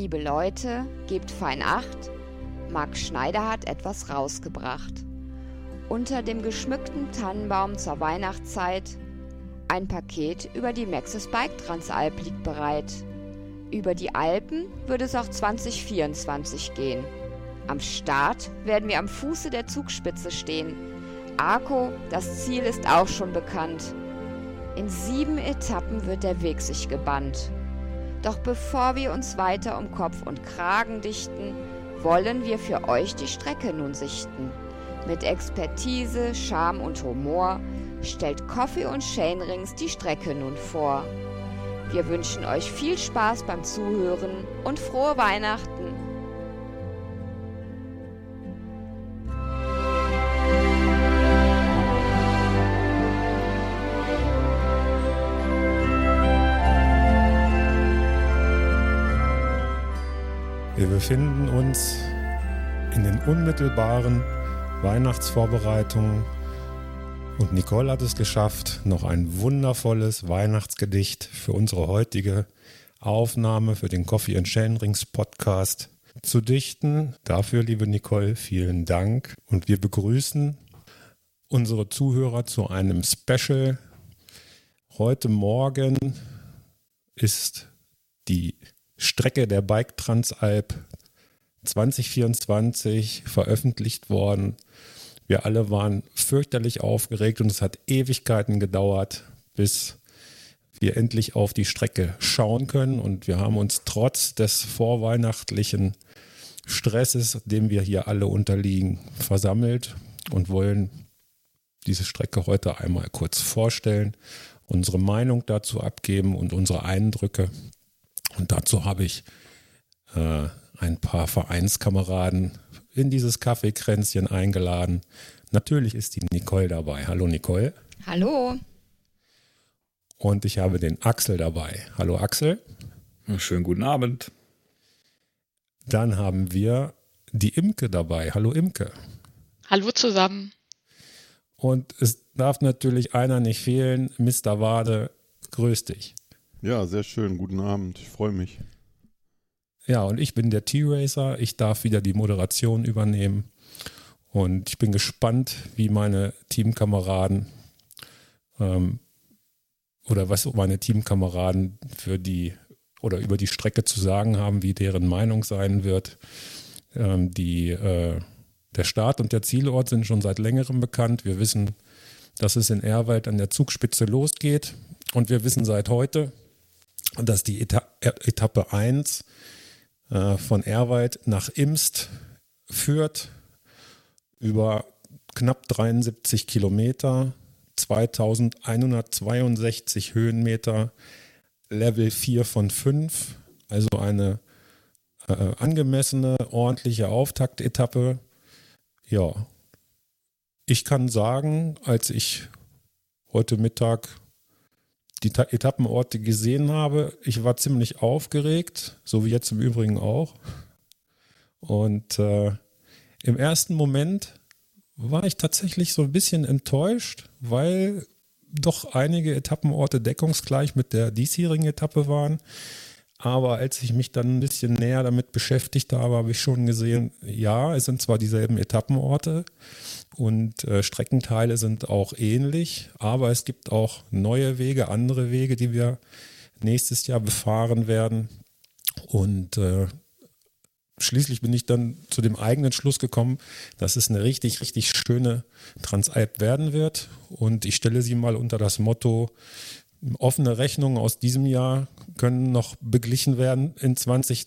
Liebe Leute, gebt fein Acht, Marc Schneider hat etwas rausgebracht. Unter dem geschmückten Tannenbaum zur Weihnachtszeit ein Paket über die Maxxis Bike Transalp liegt bereit. Über die Alpen wird es auch 2024 gehen. Am Start werden wir am Fuße der Zugspitze stehen. Arco, das Ziel ist auch schon bekannt. In 7 Etappen wird der Weg sich gebannt. Doch bevor wir uns weiter um Kopf und Kragen dichten, wollen wir für euch die Strecke nun sichten. Mit Expertise, Charme und Humor stellt Coffee und Chainrings die Strecke nun vor. Wir wünschen euch viel Spaß beim Zuhören und frohe Weihnachten! Wir befinden uns in den unmittelbaren Weihnachtsvorbereitungen und Nicole hat es geschafft, noch ein wundervolles Weihnachtsgedicht für unsere heutige Aufnahme für den Coffee and Chainrings Podcast zu dichten. Dafür, liebe Nicole, vielen Dank und wir begrüßen unsere Zuhörer zu einem Special. Heute Morgen ist die Strecke der Bike Transalp 2024 veröffentlicht worden. Wir alle waren fürchterlich aufgeregt und es hat Ewigkeiten gedauert, bis wir endlich auf die Strecke schauen können. Und wir haben uns trotz des vorweihnachtlichen Stresses, dem wir hier alle unterliegen, versammelt und wollen diese Strecke heute einmal kurz vorstellen, unsere Meinung dazu abgeben und unsere Eindrücke. Und dazu habe ich ein paar Vereinskameraden in dieses Kaffeekränzchen eingeladen. Natürlich ist die Nicole dabei. Hallo Nicole. Hallo. Und ich habe den Axel dabei. Hallo Axel. Schönen guten Abend. Dann haben wir die Imke dabei. Hallo Imke. Hallo zusammen. Und es darf natürlich einer nicht fehlen. Mr. Wade, grüß dich. Ja, sehr schön. Guten Abend. Ich freue mich. Ja, und ich bin der T-Racer. Ich darf wieder die Moderation übernehmen. Und ich bin gespannt, wie meine Teamkameraden oder was meine Teamkameraden über die Strecke zu sagen haben, wie deren Meinung sein wird. Der Start und der Zielort sind schon seit längerem bekannt. Wir wissen, dass es in Ehrwald an der Zugspitze losgeht. Und wir wissen seit heute, dass die Etappe 1 von Ehrwald nach Imst führt über knapp 73 Kilometer, 2162 Höhenmeter, Level 4 von 5, also eine angemessene, ordentliche Auftaktetappe. Ja, ich kann sagen, als ich heute Mittag die Etappenorte gesehen habe, ich war ziemlich aufgeregt, so wie jetzt im Übrigen auch. Und im ersten Moment war ich tatsächlich so ein bisschen enttäuscht, weil doch einige Etappenorte deckungsgleich mit der diesjährigen Etappe waren. Aber als ich mich dann ein bisschen näher damit beschäftigt habe, habe ich schon gesehen, ja, es sind zwar dieselben Etappenorte und Streckenteile sind auch ähnlich, aber es gibt auch neue Wege, andere Wege, die wir nächstes Jahr befahren werden. Und schließlich bin ich dann zu dem eigenen Schluss gekommen, dass es eine richtig, richtig schöne Transalp werden wird. Und ich stelle sie mal unter das Motto: offene Rechnungen aus diesem Jahr können noch beglichen werden in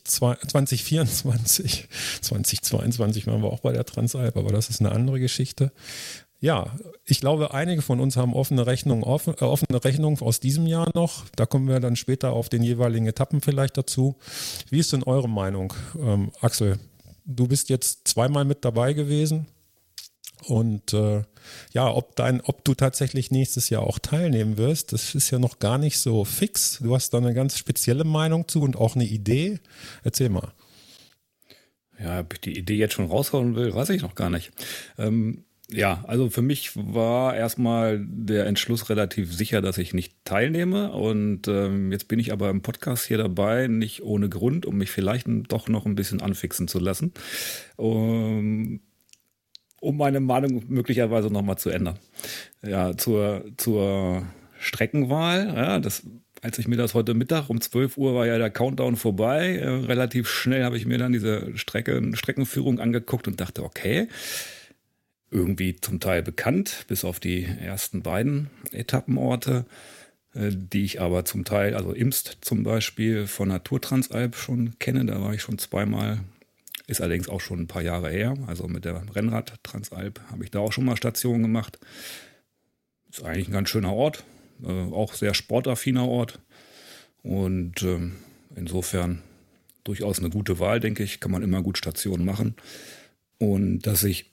2024. 2022 waren wir auch bei der Transalp, aber das ist eine andere Geschichte. Ja, ich glaube, einige von uns haben offene Rechnungen aus diesem Jahr noch. Da kommen wir dann später auf den jeweiligen Etappen vielleicht dazu. Wie ist denn eure Meinung, Axel? Du bist jetzt zweimal mit dabei gewesen. Und ob du tatsächlich nächstes Jahr auch teilnehmen wirst, das ist ja noch gar nicht so fix. Du hast da eine ganz spezielle Meinung zu und auch eine Idee. Erzähl mal. Ja, ob ich die Idee jetzt schon raushauen will, weiß ich noch gar nicht. Ja, also für mich war erstmal der Entschluss relativ sicher, dass ich nicht teilnehme. Und jetzt bin ich aber im Podcast hier dabei, nicht ohne Grund, um mich vielleicht doch noch ein bisschen anfixen zu lassen, um meine Meinung möglicherweise nochmal zu ändern. Ja, zur Streckenwahl, ja, als ich mir das heute Mittag um 12 Uhr war ja der Countdown vorbei. Relativ schnell habe ich mir dann diese Streckenführung angeguckt und dachte, okay, irgendwie zum Teil bekannt, bis auf die ersten beiden Etappenorte, die ich aber zum Teil, also Imst zum Beispiel von Naturtransalp schon kenne, da war ich schon zweimal, ist allerdings auch schon ein paar Jahre her, also mit der Rennrad Transalp habe ich da auch schon mal Stationen gemacht. Ist eigentlich ein ganz schöner Ort, auch sehr sportaffiner Ort und insofern durchaus eine gute Wahl, denke ich, kann man immer gut Stationen machen und dass sich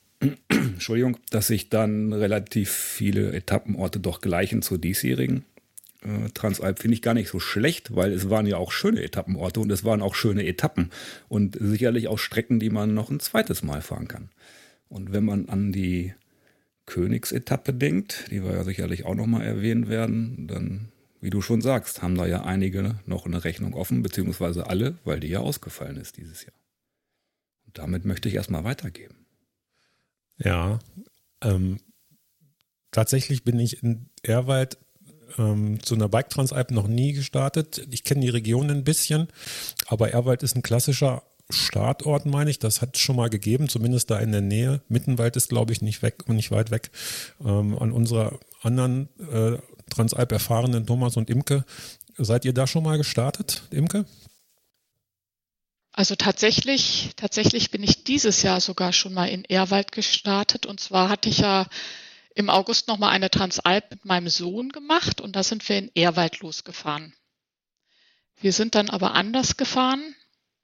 dann relativ viele Etappenorte doch gleichen zur diesjährigen Transalp finde ich gar nicht so schlecht, weil es waren ja auch schöne Etappenorte und es waren auch schöne Etappen und sicherlich auch Strecken, die man noch ein zweites Mal fahren kann. Und wenn man an die Königsetappe denkt, die wir ja sicherlich auch nochmal erwähnen werden, dann, wie du schon sagst, haben da ja einige noch eine Rechnung offen, beziehungsweise alle, weil die ja ausgefallen ist dieses Jahr. Und damit möchte ich erstmal weitergeben. Ja, tatsächlich bin ich in Ehrwald zu einer Bike Transalp noch nie gestartet. Ich kenne die Region ein bisschen, aber Ehrwald ist ein klassischer Startort, meine ich. Das hat es schon mal gegeben, zumindest da in der Nähe. Mittenwald ist, glaube ich, nicht weit weg. An unserer anderen Transalp erfahrenen Thomas und Imke. Seid ihr da schon mal gestartet, Imke? Also tatsächlich bin ich dieses Jahr sogar schon mal in Ehrwald gestartet. Und zwar hatte ich ja im August nochmal eine Transalp mit meinem Sohn gemacht und da sind wir in Ehrwald losgefahren. Wir sind dann aber anders gefahren.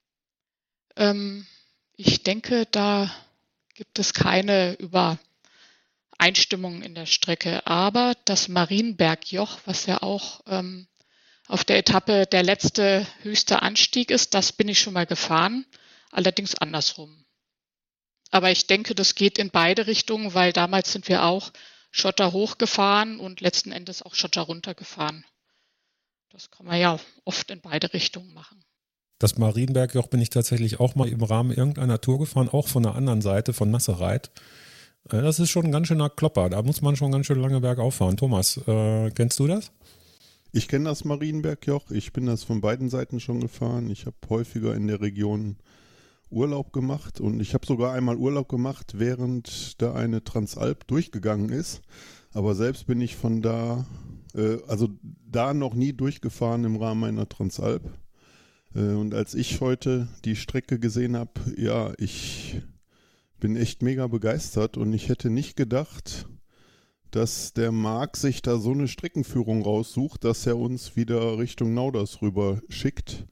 Ich denke, da gibt es keine Übereinstimmungen in der Strecke. Aber das Marienbergjoch, was ja auch auf der Etappe der letzte höchste Anstieg ist, das bin ich schon mal gefahren, allerdings andersrum. Aber ich denke, das geht in beide Richtungen, weil damals sind wir auch Schotter hochgefahren und letzten Endes auch Schotter runtergefahren. Das kann man ja oft in beide Richtungen machen. Das Marienbergjoch bin ich tatsächlich auch mal im Rahmen irgendeiner Tour gefahren, auch von der anderen Seite, von Nassereit. Das ist schon ein ganz schöner Klopper, da muss man schon ganz schön lange bergauf fahren. Thomas, kennst du das? Ich kenne das Marienbergjoch. Ich bin das von beiden Seiten schon gefahren. Ich habe häufiger in der Region Urlaub gemacht und ich habe sogar einmal Urlaub gemacht, während da eine Transalp durchgegangen ist. Aber selbst bin ich von da, da noch nie durchgefahren im Rahmen einer Transalp. Und als ich heute die Strecke gesehen habe, ja, ich bin echt mega begeistert und ich hätte nicht gedacht, dass der Marc sich da so eine Streckenführung raussucht, dass er uns wieder Richtung Nauders rüber schickt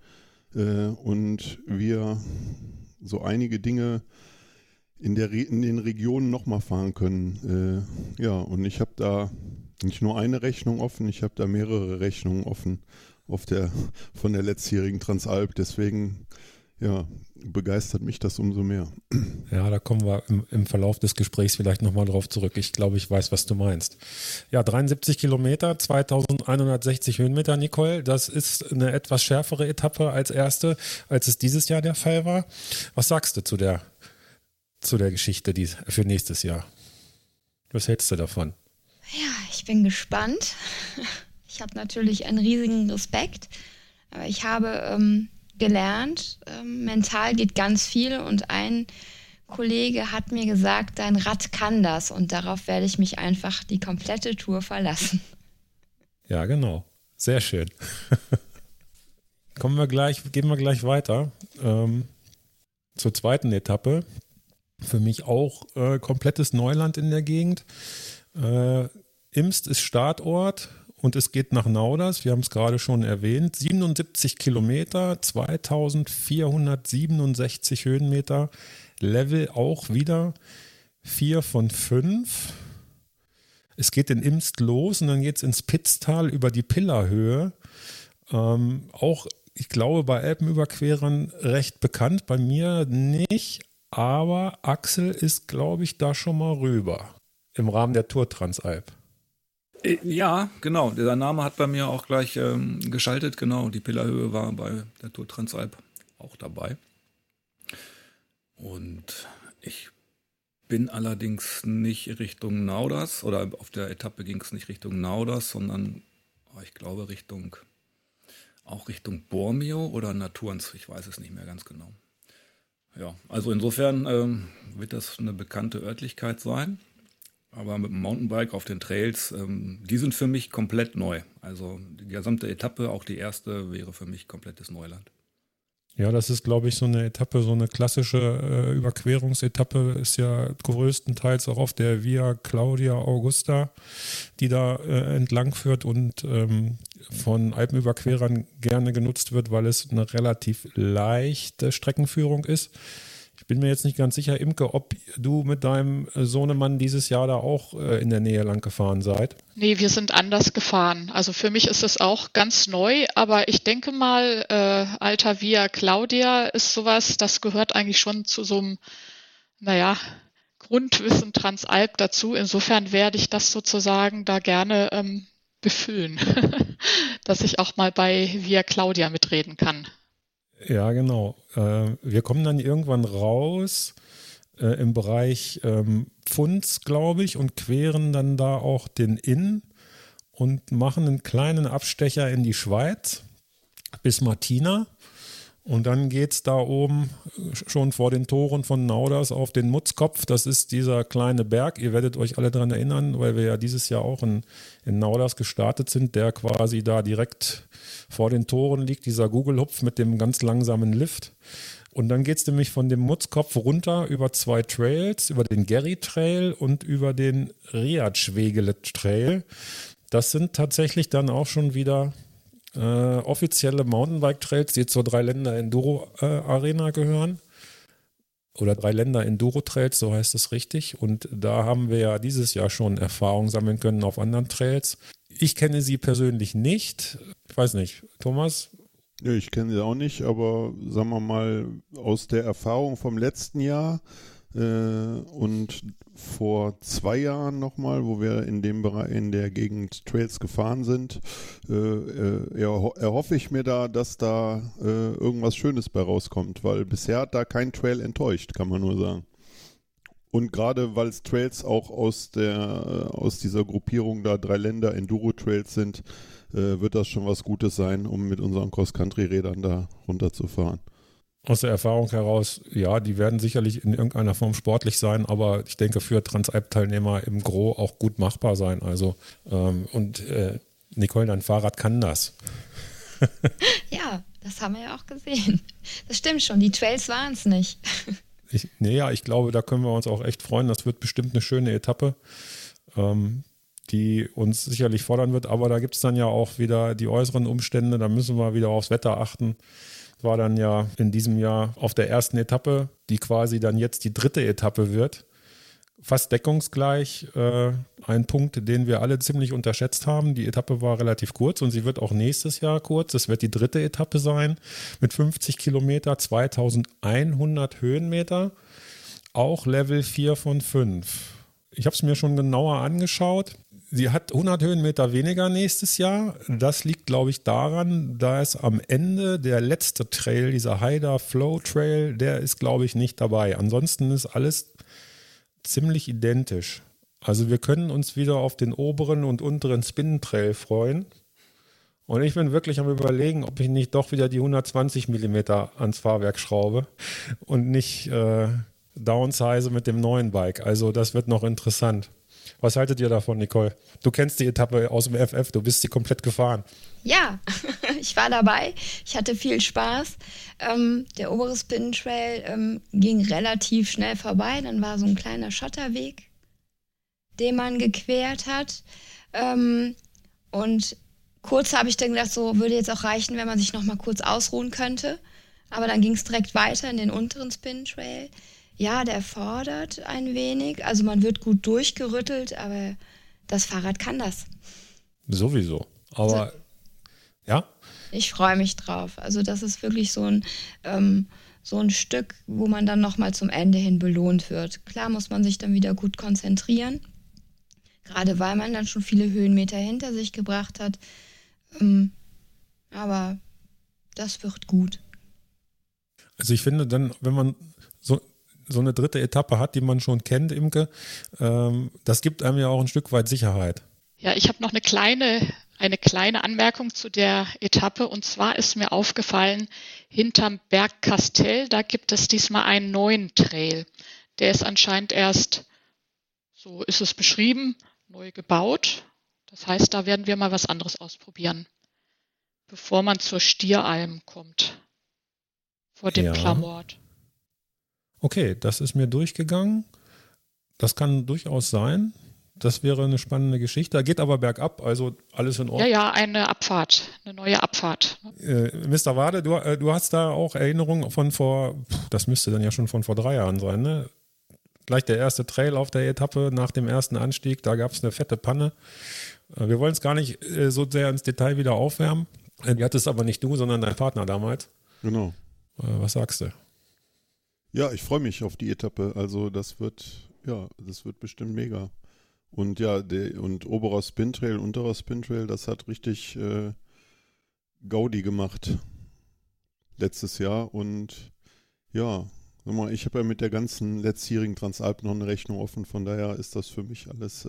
und wir so einige Dinge in den Regionen nochmal fahren können. Ja, und ich habe da nicht nur eine Rechnung offen, ich habe da mehrere Rechnungen offen von der letztjährigen Transalp. Deswegen, ja, begeistert mich das umso mehr. Ja, da kommen wir im Verlauf des Gesprächs vielleicht nochmal drauf zurück. Ich glaube, ich weiß, was du meinst. Ja, 73 Kilometer, 2160 Höhenmeter, Nicole. Das ist eine etwas schärfere Etappe als erste, als es dieses Jahr der Fall war. Was sagst du zu der Geschichte für nächstes Jahr? Was hältst du davon? Ja, ich bin gespannt. Ich habe natürlich einen riesigen Respekt, aber ich habe gelernt, mental geht ganz viel und ein Kollege hat mir gesagt, dein Rad kann das und darauf werde ich mich einfach die komplette Tour verlassen. Ja, genau. Sehr schön. Gehen wir gleich weiter zur zweiten Etappe. Für mich auch komplettes Neuland in der Gegend. Imst ist Startort. Und es geht nach Nauders, wir haben es gerade schon erwähnt, 77 Kilometer, 2467 Höhenmeter, Level auch wieder 4 von 5. Es geht in Imst los und dann geht es ins Pitztal über die Pillerhöhe. Auch, ich glaube, bei Alpenüberquerern recht bekannt, bei mir nicht, aber Axel ist, glaube ich, da schon mal rüber. im Rahmen der Tour Transalp. Ja, genau. Der Name hat bei mir auch gleich geschaltet. Genau, die Pillerhöhe war bei der Tour Transalp auch dabei. Und ich bin allerdings nicht Richtung Nauders, oder auf der Etappe ging es nicht Richtung Nauders, sondern ich glaube Richtung Bormio oder Naturns, ich weiß es nicht mehr ganz genau. Ja, also insofern wird das eine bekannte Örtlichkeit sein. Aber mit dem Mountainbike auf den Trails, die sind für mich komplett neu. Also die gesamte Etappe, auch die erste, wäre für mich komplettes Neuland. Ja, das ist, glaube ich, so eine Etappe, so eine klassische Überquerungsetappe ist ja größtenteils auch auf der Via Claudia Augusta, die da entlang führt und von Alpenüberquerern gerne genutzt wird, weil es eine relativ leichte Streckenführung ist. Ich bin mir jetzt nicht ganz sicher, Imke, ob du mit deinem Sohnemann dieses Jahr da auch in der Nähe lang gefahren seid. Nee, wir sind anders gefahren. Also für mich ist es auch ganz neu, aber ich denke mal, Alta Via Claudia ist sowas, das gehört eigentlich schon zu so einem, Grundwissen Transalp dazu. Insofern werde ich das sozusagen da gerne befüllen, dass ich auch mal bei Via Claudia mitreden kann. Ja, genau. Wir kommen dann irgendwann raus im Bereich Pfunds, glaube ich, und queren dann da auch den Inn und machen einen kleinen Abstecher in die Schweiz bis Martina. Und dann geht es da oben schon vor den Toren von Nauders auf den Mutzkopf. Das ist dieser kleine Berg. Ihr werdet euch alle daran erinnern, weil wir ja dieses Jahr auch in Nauders gestartet sind, der quasi da direkt vor den Toren liegt, dieser Gugelhupf mit dem ganz langsamen Lift. Und dann geht es nämlich von dem Mutzkopf runter über 2 Trails, über den Gerry Trail und über den Riatschwegele Trail. Das sind tatsächlich dann auch schon wieder offizielle Mountainbike-Trails, die zur Dreiländer-Enduro-Arena gehören. Oder Dreiländer-Enduro-Trails, so heißt es richtig. Und da haben wir ja dieses Jahr schon Erfahrung sammeln können auf anderen Trails. Ich kenne sie persönlich nicht. Ich weiß nicht, Thomas? Ja, ich kenne sie auch nicht, aber sagen wir mal, aus der Erfahrung vom letzten Jahr und vor 2 Jahren nochmal, wo wir in dem Bereich, in der Gegend Trails gefahren sind, erhoffe ich mir da, dass da irgendwas Schönes bei rauskommt, weil bisher hat da kein Trail enttäuscht, kann man nur sagen. Und gerade weil es Trails auch aus dieser Gruppierung da Dreiländer Enduro Trails sind, wird das schon was Gutes sein, um mit unseren Cross-Country-Rädern da runterzufahren. Aus der Erfahrung heraus, ja, die werden sicherlich in irgendeiner Form sportlich sein, aber ich denke für Transalp-Teilnehmer im Gros auch gut machbar sein. Also Nicole, dein Fahrrad kann das. Ja, das haben wir ja auch gesehen. Das stimmt schon, die Trails waren es nicht. Ich glaube, da können wir uns auch echt freuen. Das wird bestimmt eine schöne Etappe, die uns sicherlich fordern wird. Aber da gibt es dann ja auch wieder die äußeren Umstände. Da müssen wir wieder aufs Wetter achten. War dann ja in diesem Jahr auf der ersten Etappe, die quasi dann jetzt die 3. Etappe wird, fast deckungsgleich. Ein Punkt, den wir alle ziemlich unterschätzt haben. Die Etappe war relativ kurz und sie wird auch nächstes Jahr kurz. Es wird die 3. Etappe sein mit 50 Kilometer, 2100 Höhenmeter, auch Level 4 von 5. Ich habe es mir schon genauer angeschaut. Sie hat 100 Höhenmeter weniger nächstes Jahr. Das liegt, glaube ich, daran, da es am Ende der letzte Trail, dieser Haida Flow Trail, der ist, glaube ich, nicht dabei. Ansonsten ist alles ziemlich identisch. Also wir können uns wieder auf den oberen und unteren Spin Trail freuen. Und ich bin wirklich am Überlegen, ob ich nicht doch wieder die 120 mm ans Fahrwerk schraube und nicht downsize mit dem neuen Bike. Also das wird noch interessant. Was haltet ihr davon, Nicole? Du kennst die Etappe aus dem FF, du bist sie komplett gefahren. Ja, ich war dabei. Ich hatte viel Spaß. Der obere Spin Trail ging relativ schnell vorbei. Dann war so ein kleiner Schotterweg, den man gequert hat. Und kurz habe ich dann gedacht, so würde jetzt auch reichen, wenn man sich noch mal kurz ausruhen könnte. Aber dann ging es direkt weiter in den unteren Spin Trail. Ja, der fordert ein wenig. Also man wird gut durchgerüttelt, aber das Fahrrad kann das. Sowieso. Aber ja? Ich freue mich drauf. Also das ist wirklich so ein Stück, wo man dann nochmal zum Ende hin belohnt wird. Klar muss man sich dann wieder gut konzentrieren. Gerade weil man dann schon viele Höhenmeter hinter sich gebracht hat. Aber das wird gut. Also ich finde dann, wenn man so eine dritte Etappe hat, die man schon kennt, Imke, das gibt einem ja auch ein Stück weit Sicherheit. Ja, ich habe noch eine kleine Anmerkung zu der Etappe. Und zwar ist mir aufgefallen, hinterm Berg Castell, da gibt es diesmal einen neuen Trail. Der ist anscheinend erst, so ist es beschrieben, neu gebaut. Das heißt, da werden wir mal was anderes ausprobieren, bevor man zur Stieralm kommt, vor dem Klamort. Okay, das ist mir durchgegangen. Das kann durchaus sein. Das wäre eine spannende Geschichte. Da geht aber bergab, also alles in Ordnung. Ja, eine neue Abfahrt. Mr. Wade, du hast da auch Erinnerungen von das müsste dann ja schon von vor 3 Jahren sein, ne? Gleich der erste Trail auf der Etappe nach dem ersten Anstieg, da gab es eine fette Panne. Wir wollen es gar nicht so sehr ins Detail wieder aufwärmen. Die hattest aber nicht du, sondern dein Partner damals. Genau. Was sagst du? Ja, ich freue mich auf die Etappe. Also das wird bestimmt mega. Und ja, und oberer Spintrail, unterer Spintrail, das hat richtig Gaudi gemacht letztes Jahr. Und ja, sag mal, ich habe ja mit der ganzen letztjährigen Transalp noch eine Rechnung offen. Von daher ist das für mich alles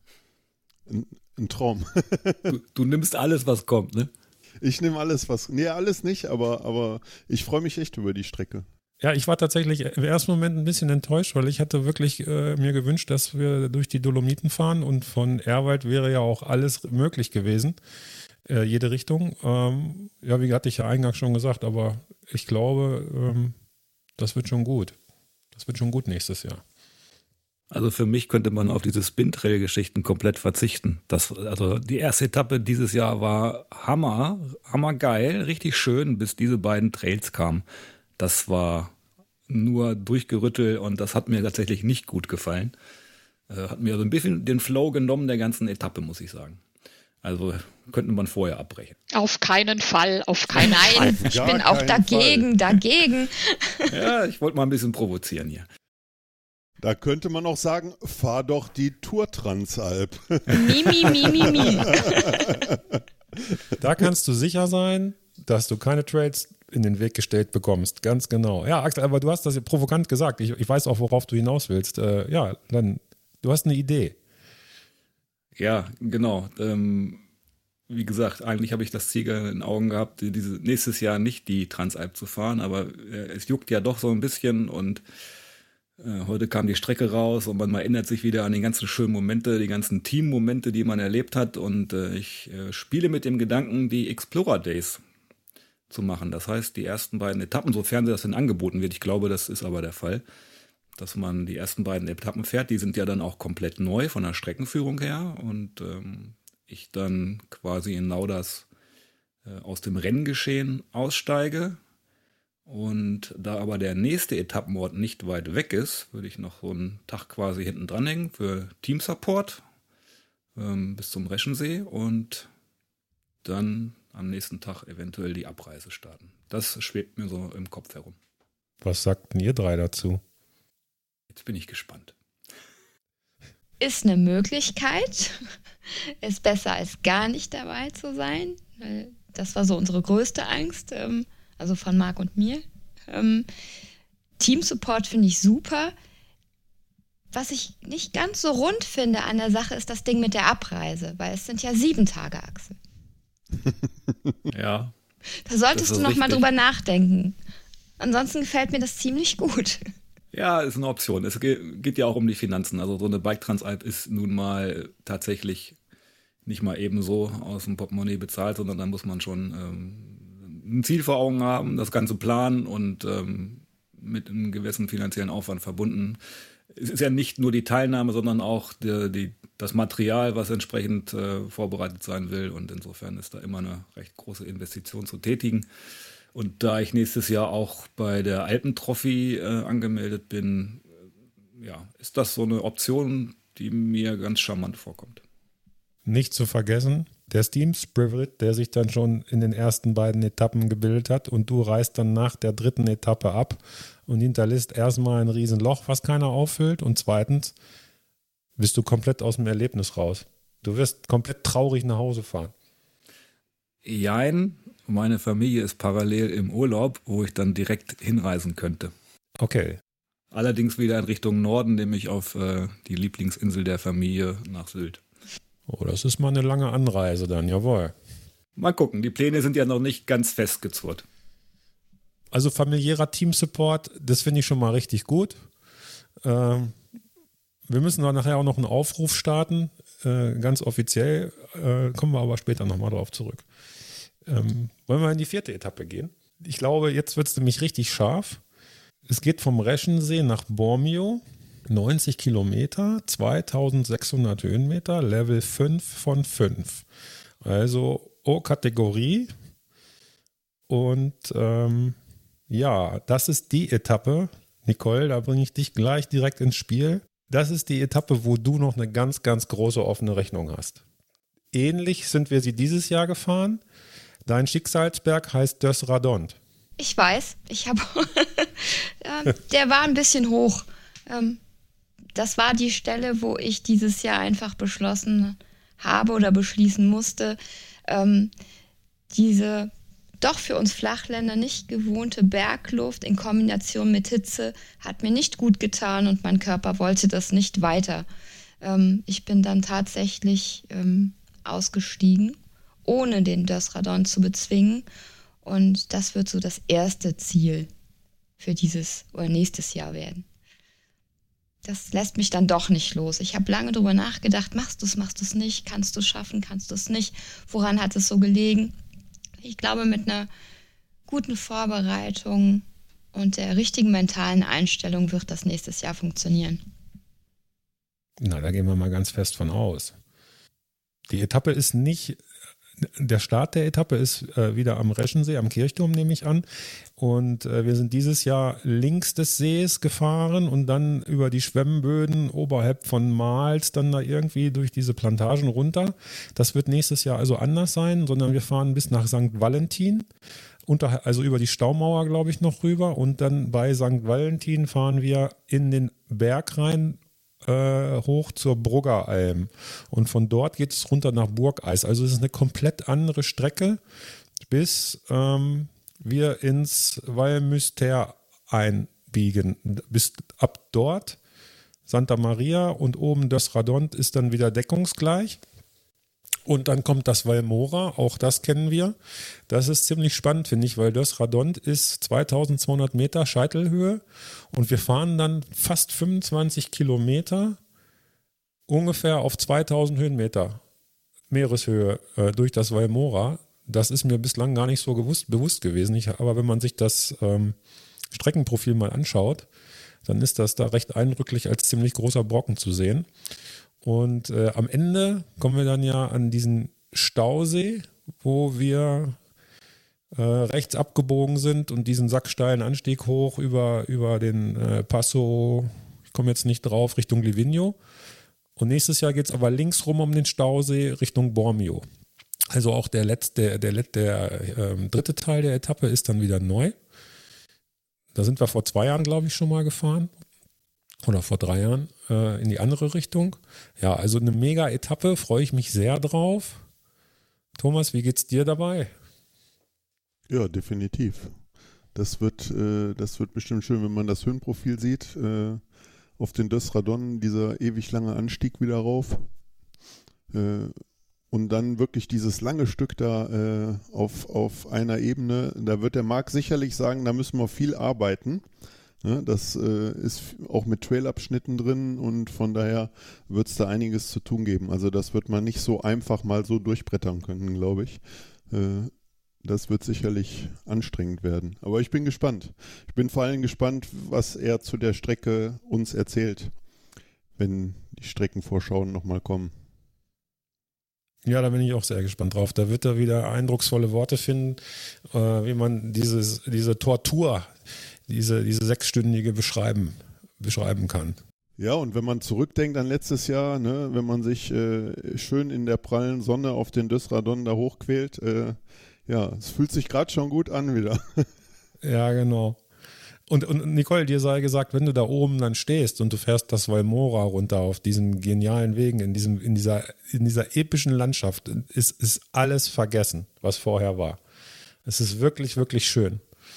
ein Traum. Du nimmst alles, was kommt, ne? Ich nehme alles, alles nicht, aber ich freue mich echt über die Strecke. Ja, ich war tatsächlich im ersten Moment ein bisschen enttäuscht, weil ich hatte wirklich mir gewünscht, dass wir durch die Dolomiten fahren und von Ehrwald wäre ja auch alles möglich gewesen, jede Richtung. Ja, wie hatte ich ja eingangs schon gesagt, aber ich glaube, das wird schon gut. Das wird schon gut nächstes Jahr. Also für mich könnte man auf diese Spintrail-Geschichten komplett verzichten. Also die erste Etappe dieses Jahr war hammergeil, richtig schön, bis diese beiden Trails kamen. Das war nur Durchgerüttel und das hat mir tatsächlich nicht gut gefallen. Hat mir so ein bisschen den Flow genommen der ganzen Etappe, muss ich sagen. Also könnte man vorher abbrechen. Auf keinen Fall, auf keinen Fall. Nein, ich bin auch dagegen. Ja, ich wollte mal ein bisschen provozieren hier. Da könnte man auch sagen, fahr doch die Tour Transalp. Mi. Da kannst du sicher sein, dass du keine Trails in den Weg gestellt bekommst. Ganz genau. Ja, Axel, aber du hast das ja provokant gesagt. Ich weiß auch, worauf du hinaus willst. Ja, dann, du hast eine Idee. Ja, genau. Wie gesagt, eigentlich habe ich das Ziel in den Augen gehabt, nächstes Jahr nicht die Transalp zu fahren, aber es juckt ja doch so ein bisschen und heute kam die Strecke raus und man erinnert sich wieder an die ganzen schönen Momente, die ganzen Teammomente, die man erlebt hat und ich spiele mit dem Gedanken, die Explorer Days zu machen. Das heißt, die ersten beiden Etappen, sofern das denn angeboten wird, ich glaube, das ist aber der Fall, dass man die ersten beiden Etappen fährt, die sind ja dann auch komplett neu von der Streckenführung her und ich dann quasi in Nauders aus dem Renngeschehen aussteige und da aber der nächste Etappenort nicht weit weg ist, würde ich noch so einen Tag quasi hinten dranhängen für Teamsupport bis zum Reschensee und dann am nächsten Tag eventuell die Abreise starten. Das schwebt mir so im Kopf herum. Was sagten ihr drei dazu? Jetzt bin ich gespannt. Ist eine Möglichkeit. Ist besser als gar nicht dabei zu sein. Das war so unsere größte Angst, also von Marc und mir. Teamsupport finde ich super. Was ich nicht ganz so rund finde an der Sache, ist das Ding mit der Abreise, weil es sind ja 7 Tage, Axel. Ja. Da solltest du noch mal drüber nachdenken. Ansonsten gefällt mir das ziemlich gut. Ja, ist eine Option. Es geht ja auch um die Finanzen. Also so eine Bike Transalp ist nun mal tatsächlich nicht mal eben so aus dem Portemonnaie bezahlt, sondern da muss man schon ein Ziel vor Augen haben, das Ganze planen und mit einem gewissen finanziellen Aufwand verbunden. Es ist ja nicht nur die Teilnahme, sondern auch das Material, was entsprechend vorbereitet sein will. Und insofern ist da immer eine recht große Investition zu tätigen. Und da ich nächstes Jahr auch bei der Alpentrophy angemeldet bin, ist das so eine Option, die mir ganz charmant vorkommt. Nicht zu vergessen, der Steam Spirit, der sich dann schon in den ersten beiden Etappen gebildet hat und du reist dann nach der 3. Etappe ab und hinterlässt erstmal ein Riesenloch, was keiner auffüllt und zweitens, bist du komplett aus dem Erlebnis raus. Du wirst komplett traurig nach Hause fahren. Jein, meine Familie ist parallel im Urlaub, wo ich dann direkt hinreisen könnte. Okay. Allerdings wieder in Richtung Norden, nämlich auf die Lieblingsinsel der Familie nach Sylt. Oh, das ist mal eine lange Anreise dann, jawohl. Mal gucken, die Pläne sind ja noch nicht ganz festgezurrt. Also familiärer Teamsupport, das finde ich schon mal richtig gut. Wir müssen dann nachher auch noch einen Aufruf starten, ganz offiziell, kommen wir aber später nochmal drauf zurück. Wollen wir in die 4. Etappe gehen? Ich glaube, jetzt wird es nämlich richtig scharf. Es geht vom Reschensee nach Bormio, 90 Kilometer, 2600 Höhenmeter, Level 5 von 5. Also O-Kategorie. Und ja, das ist die Etappe, Nicole, da bringe ich dich gleich direkt ins Spiel. Das ist die Etappe, wo du noch eine ganz, ganz große offene Rechnung hast. Ähnlich sind wir sie dieses Jahr gefahren. Dein Schicksalsberg heißt Döss Radont. Ich weiß, der war ein bisschen hoch. Das war die Stelle, wo ich dieses Jahr einfach beschlossen habe oder beschließen musste, diese doch für uns Flachländer nicht gewohnte Bergluft in Kombination mit Hitze hat mir nicht gut getan und mein Körper wollte das nicht weiter. Ich bin dann tatsächlich ausgestiegen, ohne den Döss Radont zu bezwingen. Und das wird so das erste Ziel für dieses oder nächstes Jahr werden. Das lässt mich dann doch nicht los. Ich habe lange drüber nachgedacht, machst du es nicht, kannst du es schaffen, kannst du es nicht, woran hat es so gelegen? Ich glaube, mit einer guten Vorbereitung und der richtigen mentalen Einstellung wird das nächstes Jahr funktionieren. Na, da gehen wir mal ganz fest von aus. Die Etappe ist nicht, der Start der Etappe ist wieder am Reschensee, am Kirchturm nehme ich an. Und wir sind dieses Jahr links des Sees gefahren und dann über die Schwemmböden oberhalb von Mals dann da irgendwie durch diese Plantagen runter. Das wird nächstes Jahr also anders sein, sondern wir fahren bis nach St. Valentin, also über die Staumauer, glaube ich, noch rüber. Und dann bei St. Valentin fahren wir in den Berg rein, hoch zur Bruggeralm. Und von dort geht es runter nach Burgeis. Also es ist eine komplett andere Strecke, bis wir ins Val Müster einbiegen. Bis ab dort Santa Maria und oben Döss Radont ist dann wieder deckungsgleich. Und dann kommt das Valmora, auch das kennen wir. Das ist ziemlich spannend, finde ich, weil Döss Radont ist 2200 Meter Scheitelhöhe und wir fahren dann fast 25 Kilometer ungefähr auf 2000 Höhenmeter Meereshöhe durch das Valmora. Das ist mir bislang gar nicht so bewusst gewesen. Aber wenn man sich das Streckenprofil mal anschaut, dann ist das da recht eindrücklich als ziemlich großer Brocken zu sehen. Und am Ende kommen wir dann ja an diesen Stausee, wo wir rechts abgebogen sind und diesen sacksteilen Anstieg hoch über den Passo, ich komme jetzt nicht drauf, Richtung Livigno. Und nächstes Jahr geht es aber links rum um den Stausee Richtung Bormio. Also auch der dritte Teil der Etappe ist dann wieder neu. Da sind wir vor 2 Jahren, glaube ich, schon mal gefahren. Oder vor 3 Jahren in die andere Richtung. Ja, also eine mega Etappe, freue ich mich sehr drauf. Thomas, wie geht's dir dabei? Ja, definitiv. Das wird bestimmt schön, wenn man das Höhenprofil sieht. Auf den Döss Radont, dieser ewig lange Anstieg wieder rauf. Und dann wirklich dieses lange Stück da auf einer Ebene. Da wird der Marc sicherlich sagen, da müssen wir viel arbeiten. Ja, das ist auch mit Trailabschnitten drin und von daher wird es da einiges zu tun geben. Also das wird man nicht so einfach mal so durchbrettern können, glaube ich. Das wird sicherlich anstrengend werden. Aber ich bin gespannt. Ich bin vor allem gespannt, was er zu der Strecke uns erzählt, wenn die Streckenvorschauen nochmal kommen. Ja, da bin ich auch sehr gespannt drauf. Da wird er wieder eindrucksvolle Worte finden, wie man diese Tortur, diese 6-stündige beschreiben kann. Ja, und wenn man zurückdenkt an letztes Jahr, ne, wenn man sich schön in der prallen Sonne auf den Döss Radont da hochquält, ja, es fühlt sich gerade schon gut an wieder. Ja, genau. Und Nicole, dir sei gesagt, wenn du da oben dann stehst und du fährst das Valmora runter auf diesen genialen Wegen, in dieser epischen Landschaft, ist alles vergessen, was vorher war. Es ist wirklich, wirklich schön.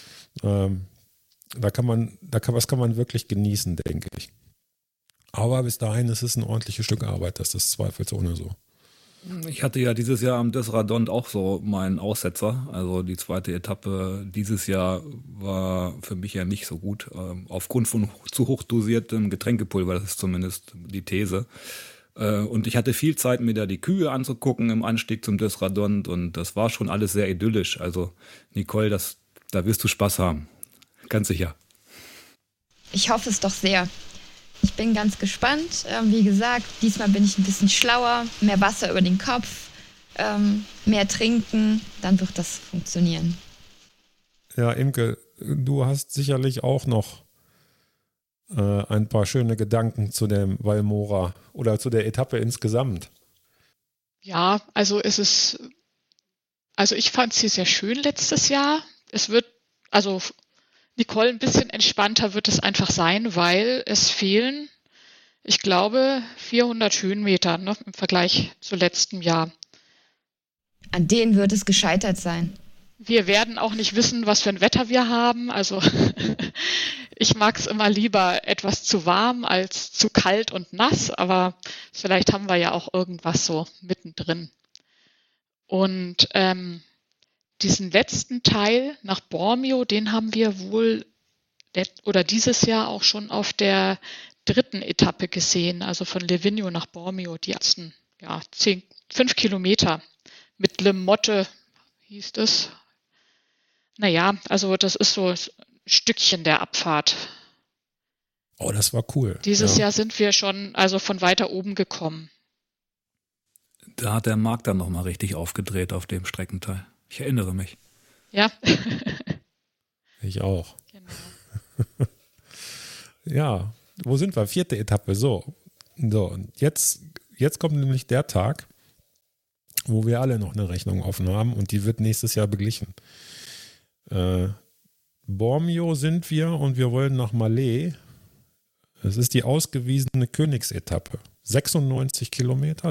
Was kann man wirklich genießen, denke ich. Aber bis dahin ist es ein ordentliches Stück Arbeit, das ist zweifelsohne so. Ich hatte ja dieses Jahr am Desradont auch so meinen Aussetzer. Also die zweite Etappe dieses Jahr war für mich ja nicht so gut. Aufgrund von zu hoch dosiertem Getränkepulver, das ist zumindest die These. Und ich hatte viel Zeit, mir da die Kühe anzugucken im Anstieg zum Desradont. Und das war schon alles sehr idyllisch. Also Nicole, da wirst du Spaß haben. Ganz sicher. Ich hoffe es doch sehr. Ich bin ganz gespannt. Wie gesagt, diesmal bin ich ein bisschen schlauer, mehr Wasser über den Kopf, mehr trinken, dann wird das funktionieren. Ja, Imke, du hast sicherlich auch noch ein paar schöne Gedanken zu dem Valmora oder zu der Etappe insgesamt. Ja, also ich fand sie sehr schön letztes Jahr. Nicole, ein bisschen entspannter wird es einfach sein, weil es fehlen, ich glaube, 400 Höhenmeter, ne, im Vergleich zu letztem Jahr. An denen wird es gescheitert sein. Wir werden auch nicht wissen, was für ein Wetter wir haben. Also ich mag es immer lieber etwas zu warm als zu kalt und nass, aber vielleicht haben wir ja auch irgendwas so mittendrin. Und diesen letzten Teil nach Bormio, den haben wir wohl dieses Jahr auch schon auf der dritten Etappe gesehen, also von Livigno nach Bormio, die ersten 5 Kilometer mit Le Motte hieß es. Naja, also das ist so ein Stückchen der Abfahrt. Oh, das war cool. Dieses Jahr sind wir schon von weiter oben gekommen. Da hat der Marc dann nochmal richtig aufgedreht auf dem Streckenteil. Ich erinnere mich. Ja. Ich auch. Genau. Ja, wo sind wir? 4. Etappe. So, und jetzt kommt nämlich der Tag, wo wir alle noch eine Rechnung offen haben und die wird nächstes Jahr beglichen. Bormio sind wir und wir wollen nach Malé. Es ist die ausgewiesene Königsetappe. 96 Kilometer,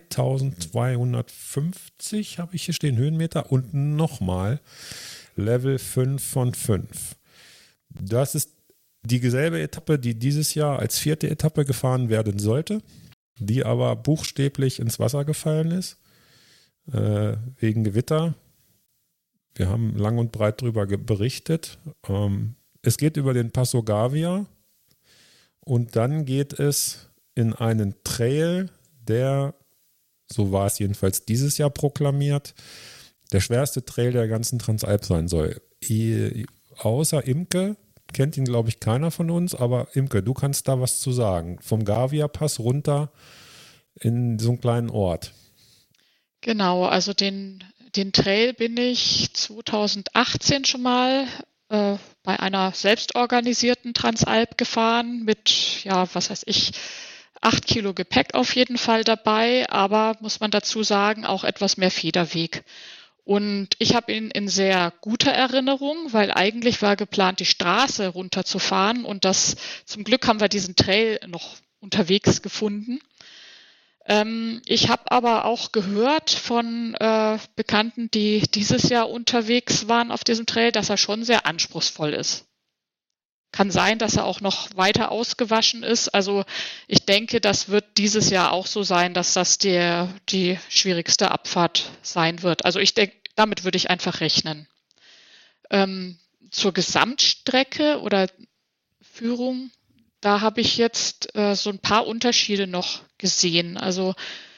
3250 habe ich hier stehen, Höhenmeter und nochmal Level 5 von 5. Das ist dieselbe Etappe, die dieses Jahr als 4. Etappe gefahren werden sollte, die aber buchstäblich ins Wasser gefallen ist, wegen Gewitter. Wir haben lang und breit darüber berichtet. Es geht über den Passo Gavia und dann geht es in einen Trail, der, so war es jedenfalls dieses Jahr proklamiert, der schwerste Trail der ganzen Transalp sein soll. Außer Imke kennt ihn, glaube ich, keiner von uns, aber Imke, du kannst da was zu sagen. Vom Gavia-Pass runter in so einen kleinen Ort. Genau, also den Trail bin ich 2018 schon mal bei einer selbstorganisierten Transalp gefahren mit, 8 Kilo Gepäck auf jeden Fall dabei, aber muss man dazu sagen, auch etwas mehr Federweg. Und ich habe ihn in sehr guter Erinnerung, weil eigentlich war geplant, die Straße runterzufahren und zum Glück haben wir diesen Trail noch unterwegs gefunden. Ich habe aber auch gehört von Bekannten, die dieses Jahr unterwegs waren auf diesem Trail, dass er schon sehr anspruchsvoll ist. Kann sein, dass er auch noch weiter ausgewaschen ist. Also ich denke, das wird dieses Jahr auch so sein, dass das die schwierigste Abfahrt sein wird. Also ich denke, damit würde ich einfach rechnen. Zur Gesamtstrecke oder Führung, da habe ich jetzt so ein paar Unterschiede noch gesehen. Also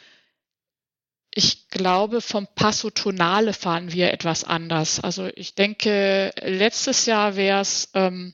ich glaube, vom Passo Tonale fahren wir etwas anders. Also ich denke, letztes Jahr wäre es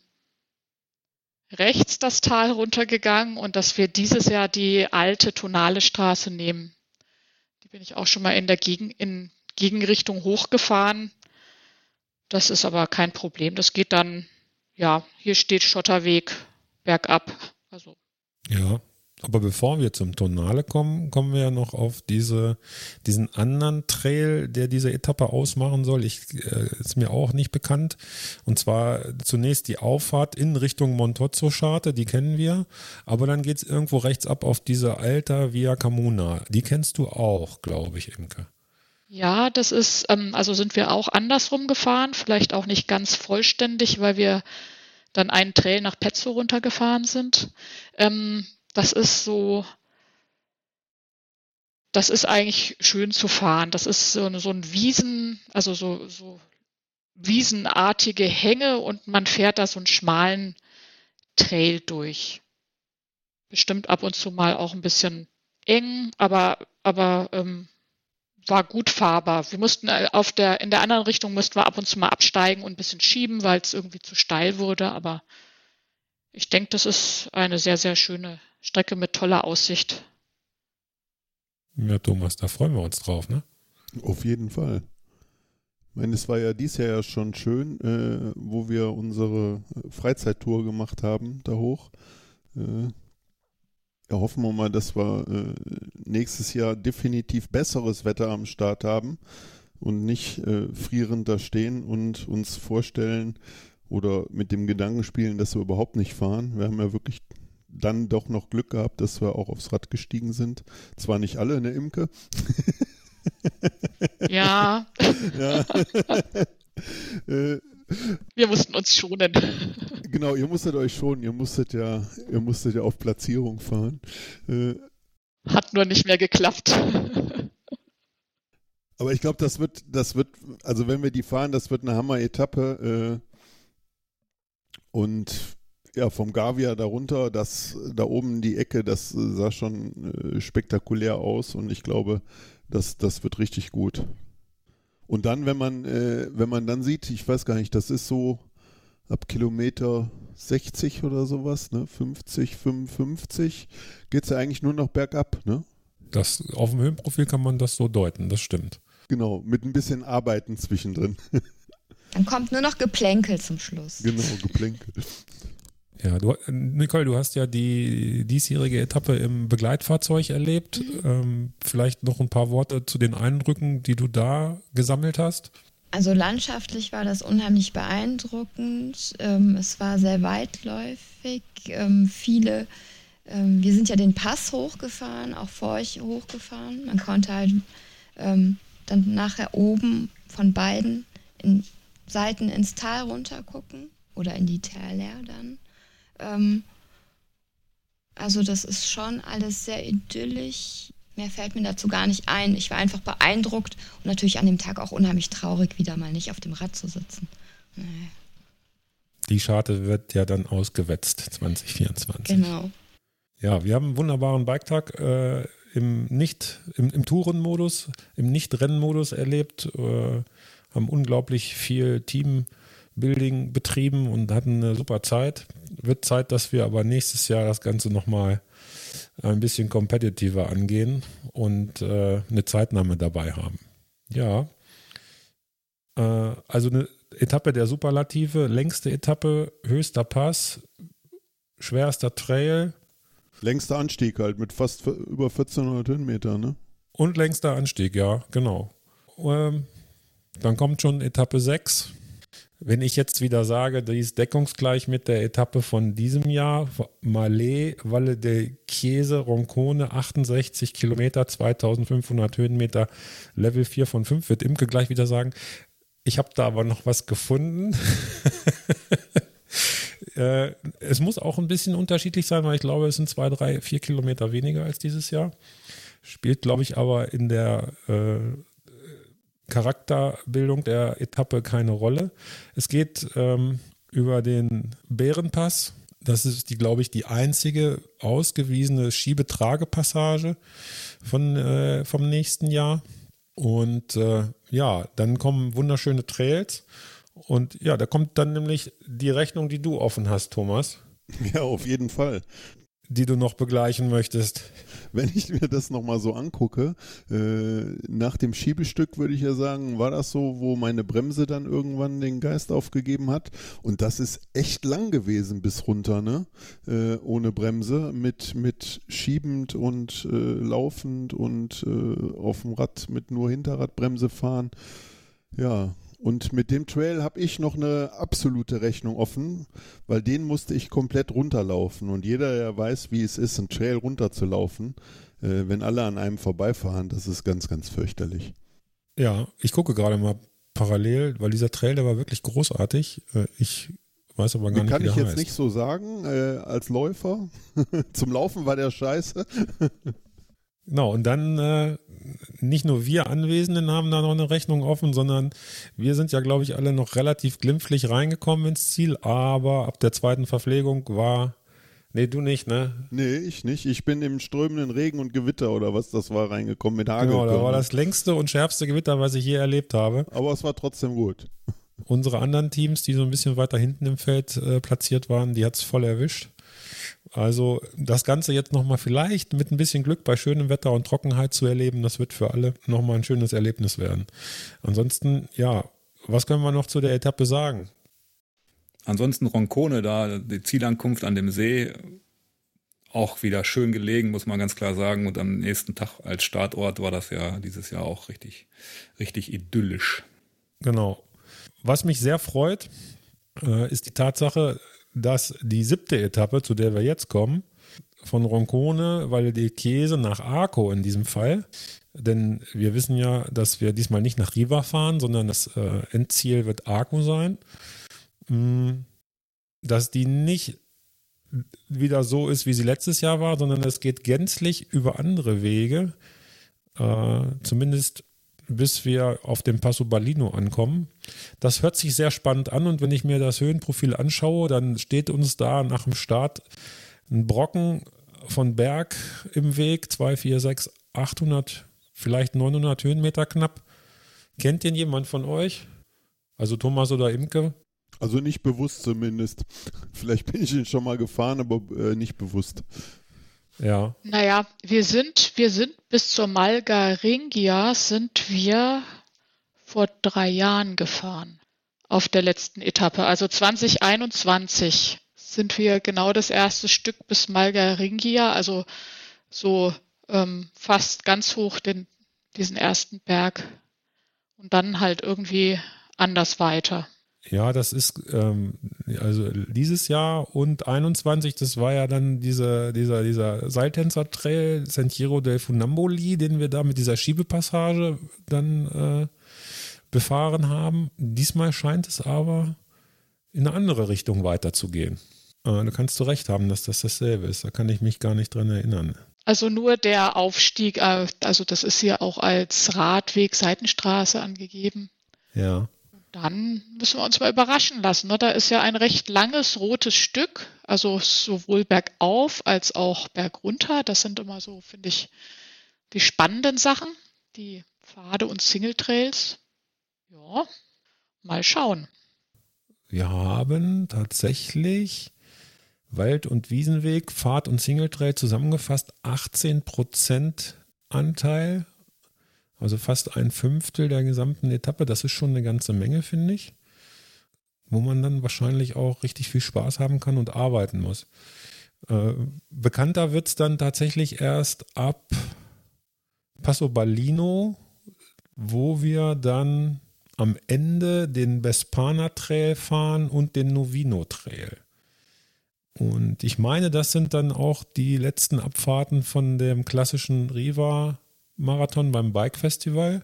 rechts das Tal runtergegangen und dass wir dieses Jahr die alte tonale Straße nehmen. Die bin ich auch schon mal in Gegenrichtung hochgefahren. Das ist aber kein Problem. Das geht dann, hier steht Schotterweg bergab. Also. Ja, Aber bevor wir zum Tonale kommen, kommen wir ja noch auf diesen anderen Trail, der diese Etappe ausmachen soll. Ist mir auch nicht bekannt. Und zwar zunächst die Auffahrt in Richtung Montozzo-Scharte, die kennen wir. Aber dann geht es irgendwo rechts ab auf diese Alta Via Camuna. Die kennst du auch, glaube ich, Imke. Ja, das ist, also sind wir auch andersrum gefahren, vielleicht auch nicht ganz vollständig, weil wir dann einen Trail nach Pezzo runtergefahren sind. Das ist eigentlich schön zu fahren. Das ist so ein Wiesen, also so wiesenartige Hänge und man fährt da so einen schmalen Trail durch. Bestimmt ab und zu mal auch ein bisschen eng, aber war gut fahrbar. Wir mussten in der anderen Richtung mussten wir ab und zu mal absteigen und ein bisschen schieben, weil es irgendwie zu steil wurde, aber ich denke, das ist eine sehr, sehr schöne Strecke mit toller Aussicht. Ja, Thomas, da freuen wir uns drauf, ne? Auf jeden Fall. Ich meine, es war ja dieses Jahr ja schon schön, wo wir unsere Freizeittour gemacht haben, da hoch. Ja, hoffen wir mal, dass wir nächstes Jahr definitiv besseres Wetter am Start haben und nicht frierend da stehen und uns vorstellen oder mit dem Gedanken spielen, dass wir überhaupt nicht fahren. Wir haben ja wirklich dann doch noch Glück gehabt, dass wir auch aufs Rad gestiegen sind. Zwar nicht alle, ne Imke? Ja. Ja. Wir mussten uns schonen. Genau, ihr musstet euch schonen, ihr musstet ja auf Platzierung fahren. Hat nur nicht mehr geklappt. Aber ich glaube, das wird, also wenn wir die fahren, das wird eine Hammer-Etappe. Und ja, vom Gavia darunter, da oben die Ecke, das sah schon spektakulär aus und ich glaube, das wird richtig gut. Und dann, wenn man dann sieht, ich weiß gar nicht, das ist so ab Kilometer 60 oder sowas, ne? 50, 55, geht es ja eigentlich nur noch bergab, ne? Auf dem Höhenprofil kann man das so deuten, das stimmt. Genau, mit ein bisschen Arbeiten zwischendrin. Dann kommt nur noch Geplänkel zum Schluss. Genau, Geplänkel. Ja, Nicole, du hast ja die diesjährige Etappe im Begleitfahrzeug erlebt. Vielleicht noch ein paar Worte zu den Eindrücken, die du da gesammelt hast. Also landschaftlich war das unheimlich beeindruckend. Es war sehr weitläufig. Wir sind ja den Pass hochgefahren, auch vor euch hochgefahren. Man konnte halt dann nachher oben von beiden Seiten ins Tal runter gucken oder in die Täler dann. Also das ist schon alles sehr idyllisch. Mehr fällt mir dazu gar nicht ein. Ich war einfach beeindruckt und natürlich an dem Tag auch unheimlich traurig, wieder mal nicht auf dem Rad zu sitzen. Nee. Die Scharte wird ja dann ausgewetzt 2024. Genau. Ja, wir haben einen wunderbaren Biketag im Tourenmodus, im Nicht-Rennmodus erlebt, haben unglaublich viel Teambuilding betrieben und hatten eine super Zeit. Wird Zeit, dass wir aber nächstes Jahr das Ganze nochmal ein bisschen competitiver angehen und eine Zeitnahme dabei haben. Ja, also eine Etappe der Superlative, längste Etappe, höchster Pass, schwerster Trail. Längster Anstieg halt mit fast über 1400 Höhenmeter, ne? Und längster Anstieg, ja, genau. Dann kommt schon Etappe 6. Wenn ich jetzt wieder sage, die ist deckungsgleich mit der Etappe von diesem Jahr, Malé, Valle del Chiese, Roncone, 68 Kilometer, 2500 Höhenmeter, Level 4 von 5, wird Imke gleich wieder sagen. Ich habe da aber noch was gefunden. Es muss auch ein bisschen unterschiedlich sein, weil ich glaube, es sind 2, 3, 4 Kilometer weniger als dieses Jahr. Spielt, glaube ich, aber in der Charakterbildung der Etappe keine Rolle. Es geht über den Bärenpass. Das ist, glaube ich, die einzige ausgewiesene Schiebetragepassage vom nächsten Jahr. Und dann kommen wunderschöne Trails. Und ja, da kommt dann nämlich die Rechnung, die du offen hast, Thomas. Ja, auf jeden Fall. die du noch begleichen möchtest? Wenn ich mir das nochmal so angucke, nach dem Schiebestück würde ich ja sagen, war das so, wo meine Bremse dann irgendwann den Geist aufgegeben hat. Und das ist echt lang gewesen bis runter, ne? Ohne Bremse, mit schiebend und laufend und auf dem Rad mit nur Hinterradbremse fahren. Ja. Und mit dem Trail habe ich noch eine absolute Rechnung offen, weil den musste ich komplett runterlaufen. Und jeder, der weiß, wie es ist, einen Trail runterzulaufen, wenn alle an einem vorbeifahren, das ist ganz, ganz fürchterlich. Ja, ich gucke gerade mal parallel, weil dieser Trail, der war wirklich großartig. Ich weiß aber gar nicht, wie der heißt. Kann ich jetzt nicht so sagen, als Läufer. Zum Laufen war der scheiße. Genau, und dann nicht nur wir Anwesenden haben da noch eine Rechnung offen, sondern wir sind ja, glaube ich, alle noch relativ glimpflich reingekommen ins Ziel, aber ab der zweiten Verpflegung war, nee, du nicht, ne? Nee, ich nicht. Ich bin im strömenden Regen und Gewitter oder was das war reingekommen mit Hagel. Genau, da war das längste und schärfste Gewitter, was ich je erlebt habe. Aber es war trotzdem gut. Unsere anderen Teams, die so ein bisschen weiter hinten im Feld platziert waren, die hat es voll erwischt. Also das Ganze jetzt nochmal vielleicht mit ein bisschen Glück bei schönem Wetter und Trockenheit zu erleben, das wird für alle nochmal ein schönes Erlebnis werden. Ansonsten, ja, was können wir noch zu der Etappe sagen? Ansonsten Roncone, da die Zielankunft an dem See, auch wieder schön gelegen, muss man ganz klar sagen. Und am nächsten Tag als Startort war das ja dieses Jahr auch richtig, richtig idyllisch. Genau. Was mich sehr freut, ist die Tatsache, dass die 7. Etappe, zu der wir jetzt kommen, von Roncone, Valle del Chiese nach Arco in diesem Fall, denn wir wissen ja, dass wir diesmal nicht nach Riva fahren, sondern das Endziel wird Arco sein, dass die nicht wieder so ist, wie sie letztes Jahr war, sondern es geht gänzlich über andere Wege, zumindest bis wir auf dem Passo Ballino ankommen. Das hört sich sehr spannend an und wenn ich mir das Höhenprofil anschaue, dann steht uns da nach dem Start ein Brocken von Berg im Weg, 2, 4, 6, 800, vielleicht 900 Höhenmeter knapp. Kennt den jemand von euch? Also Thomas oder Imke? Also nicht bewusst zumindest. Vielleicht bin ich ihn schon mal gefahren, aber nicht bewusst. Ja. Naja, wir sind bis zur Malgaringia sind wir vor 3 Jahren gefahren auf der letzten Etappe. Also 2021 sind wir genau das erste Stück bis Malgaringia, also so fast ganz hoch diesen ersten Berg und dann halt irgendwie anders weiter. Ja, das ist also dieses Jahr und 21, das war ja dann dieser Seiltänzer-Trail Sentiero del Funamboli, den wir da mit dieser Schiebepassage dann befahren haben. Diesmal scheint es aber in eine andere Richtung weiterzugehen. Da kannst du recht haben, dass das dasselbe ist. Da kann ich mich gar nicht dran erinnern. Also nur der Aufstieg, also das ist hier auch als Radweg Seitenstraße angegeben. Ja. Dann müssen wir uns mal überraschen lassen. Ne? Da ist ja ein recht langes rotes Stück, also sowohl bergauf als auch bergunter. Das sind immer so, finde ich, die spannenden Sachen, die Pfade und Singletrails. Ja, mal schauen. Wir haben tatsächlich Wald- und Wiesenweg, Pfad und Singletrail zusammengefasst 18% Anteil. Also fast 1/5 der gesamten Etappe, das ist schon eine ganze Menge, finde ich. Wo man dann wahrscheinlich auch richtig viel Spaß haben kann und arbeiten muss. Bekannter wird es dann tatsächlich erst ab Passo Ballino, wo wir dann am Ende den Bespana Trail fahren und den Novino Trail. Und ich meine, das sind dann auch die letzten Abfahrten von dem klassischen Riva-Marathon beim Bike-Festival.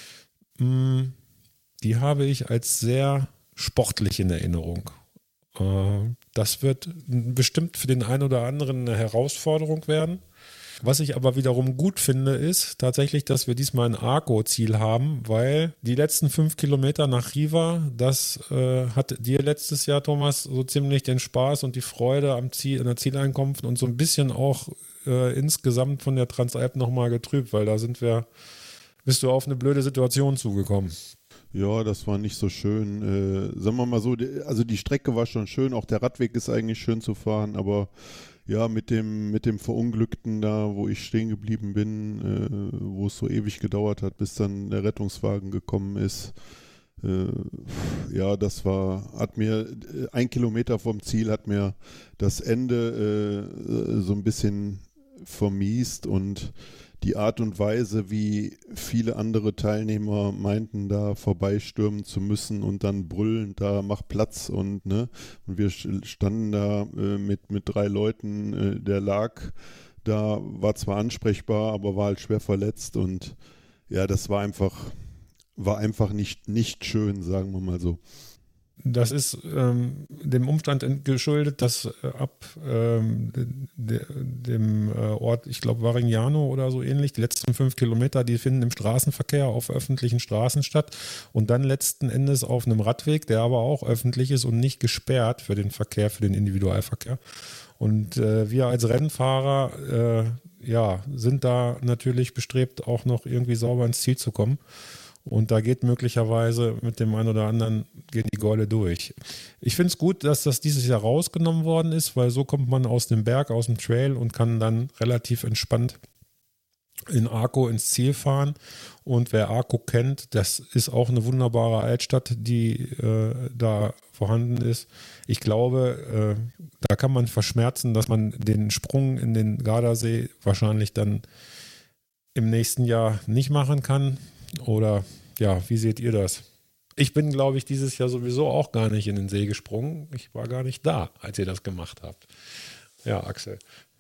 Die habe ich als sehr sportlich in Erinnerung. Das wird bestimmt für den einen oder anderen eine Herausforderung werden. Was ich aber wiederum gut finde, ist tatsächlich, dass wir diesmal ein Arco-Ziel haben, weil die letzten 5 Kilometer nach Riva, das hat dir letztes Jahr, Thomas, so ziemlich den Spaß und die Freude am Ziel, an der Zieleinkunft und so ein bisschen auch insgesamt von der Transalp nochmal getrübt, weil da bist du auf eine blöde Situation zugekommen. Ja, das war nicht so schön. Sagen wir mal so, also die Strecke war schon schön, auch der Radweg ist eigentlich schön zu fahren, aber Ja, mit dem Verunglückten da, wo ich stehen geblieben bin, wo es so ewig gedauert hat, bis dann der Rettungswagen gekommen ist. Ja, hat mir 1 Kilometer vom Ziel hat mir das Ende so ein bisschen vermiest und die Art und Weise, wie viele andere Teilnehmer meinten, da vorbeistürmen zu müssen und dann brüllen, da mach Platz und wir standen da mit 3 Leuten, der lag da, war zwar ansprechbar, aber war halt schwer verletzt und ja, das war einfach nicht schön, sagen wir mal so. Das ist dem Umstand geschuldet, dass ab dem Ort, ich glaube Varignano oder so ähnlich, die letzten 5 Kilometer, die finden im Straßenverkehr auf öffentlichen Straßen statt und dann letzten Endes auf einem Radweg, der aber auch öffentlich ist und nicht gesperrt für den Verkehr, für den Individualverkehr. Und wir als Rennfahrer sind da natürlich bestrebt, auch noch irgendwie sauber ins Ziel zu kommen. Und da geht möglicherweise mit dem einen oder anderen gehen die Gäule durch. Ich finde es gut, dass das dieses Jahr rausgenommen worden ist, weil so kommt man aus dem Berg, aus dem Trail und kann dann relativ entspannt in Arco ins Ziel fahren. Und wer Arco kennt, das ist auch eine wunderbare Altstadt, die da vorhanden ist. Ich glaube, da kann man verschmerzen, dass man den Sprung in den Gardasee wahrscheinlich dann im nächsten Jahr nicht machen kann. Oder ja, wie seht ihr das? Ich bin, glaube ich, dieses Jahr sowieso auch gar nicht in den See gesprungen. Ich war gar nicht da, als ihr das gemacht habt. Ja, Axel.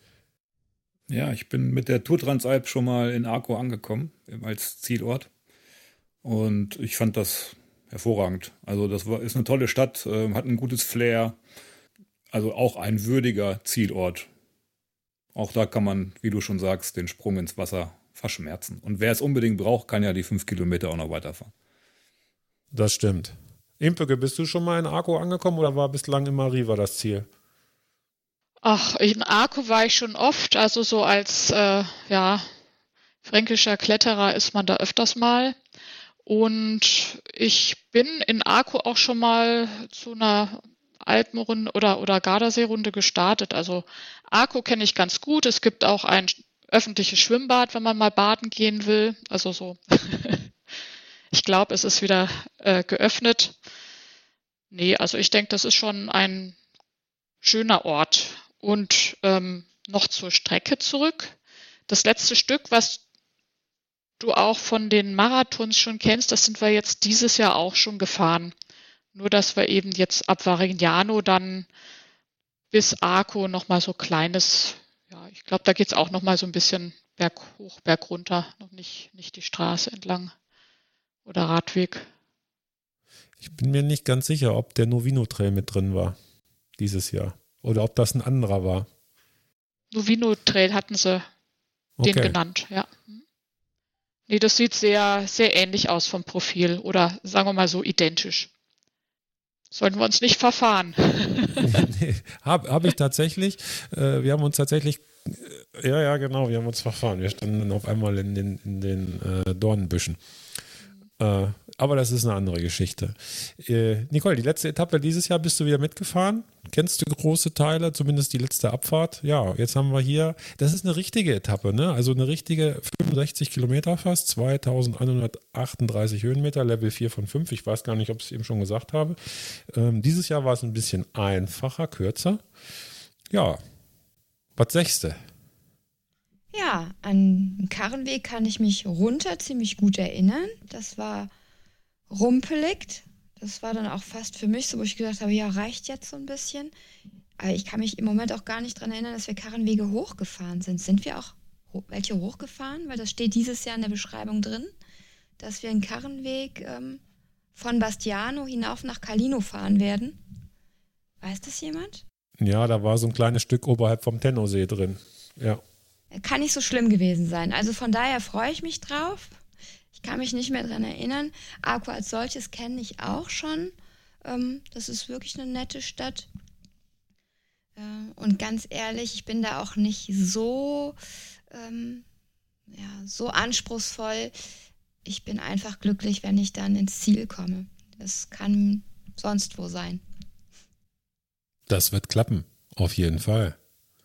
Ja, ich bin mit der Tour Transalp schon mal in Arco angekommen, als Zielort. Und ich fand das hervorragend. Also ist eine tolle Stadt, hat ein gutes Flair. Also auch ein würdiger Zielort. Auch da kann man, wie du schon sagst, den Sprung ins Wasser verschmerzen. Und wer es unbedingt braucht, kann ja die 5 Kilometer auch noch weiterfahren. Das stimmt. Impeke, bist du schon mal in Arco angekommen oder war bislang immer Riva das Ziel? Ach, in Arco war ich schon oft. Also so als fränkischer Kletterer ist man da öfters mal. Und ich bin in Arco auch schon mal zu einer Alpenrunde oder Gardasee-Runde gestartet. Also Arco kenne ich ganz gut. Es gibt auch ein öffentliches Schwimmbad, wenn man mal baden gehen will. Also so. Ich glaube, es ist wieder geöffnet. Nee, also ich denke, das ist schon ein schöner Ort. Und noch zur Strecke zurück. Das letzte Stück, was du auch von den Marathons schon kennst, das sind wir jetzt dieses Jahr auch schon gefahren. Nur, dass wir eben jetzt ab Varignano dann bis Arco nochmal so kleines, ja, ich glaube, da geht es auch nochmal so ein bisschen Berg hoch, Berg runter, noch nicht die Straße entlang oder Radweg. Ich bin mir nicht ganz sicher, ob der Novino Trail mit drin war dieses Jahr oder ob das ein anderer war. Novino Trail hatten sie den genannt, ja. Nee, das sieht sehr, sehr ähnlich aus vom Profil oder sagen wir mal so identisch. Sollten wir uns nicht verfahren. Nee, hab ich tatsächlich. Wir haben uns tatsächlich, ja, genau, wir haben uns verfahren. Wir standen dann auf einmal in den Dornenbüschen. Aber das ist eine andere Geschichte. Nicole, die letzte Etappe dieses Jahr bist du wieder mitgefahren. Kennst du große Teile, zumindest die letzte Abfahrt? Ja, jetzt haben wir hier, das ist eine richtige Etappe, ne? Also eine richtige 65 Kilometer fast, 2138 Höhenmeter, Level 4 von 5. Ich weiß gar nicht, ob ich es eben schon gesagt habe. Dieses Jahr war es ein bisschen einfacher, kürzer. Ja, was sagst du? Ja, an den Karrenweg kann ich mich runter ziemlich gut erinnern. Das war rumpelig. Das war dann auch fast für mich so, wo ich gedacht habe, ja, reicht jetzt so ein bisschen. Aber ich kann mich im Moment auch gar nicht daran erinnern, dass wir Karrenwege hochgefahren sind. Sind wir auch welche hochgefahren? Weil das steht dieses Jahr in der Beschreibung drin, dass wir einen Karrenweg von Bastiano hinauf nach Calino fahren werden. Weiß das jemand? Ja, da war so ein kleines Stück oberhalb vom Tennosee drin. Ja. Kann nicht so schlimm gewesen sein. Also von daher freue ich mich drauf. Ich kann mich nicht mehr daran erinnern. Arco als solches kenne ich auch schon. Das ist wirklich eine nette Stadt. Und ganz ehrlich, ich bin da auch nicht so anspruchsvoll. Ich bin einfach glücklich, wenn ich dann ins Ziel komme. Das kann sonst wo sein. Das wird klappen, auf jeden Fall.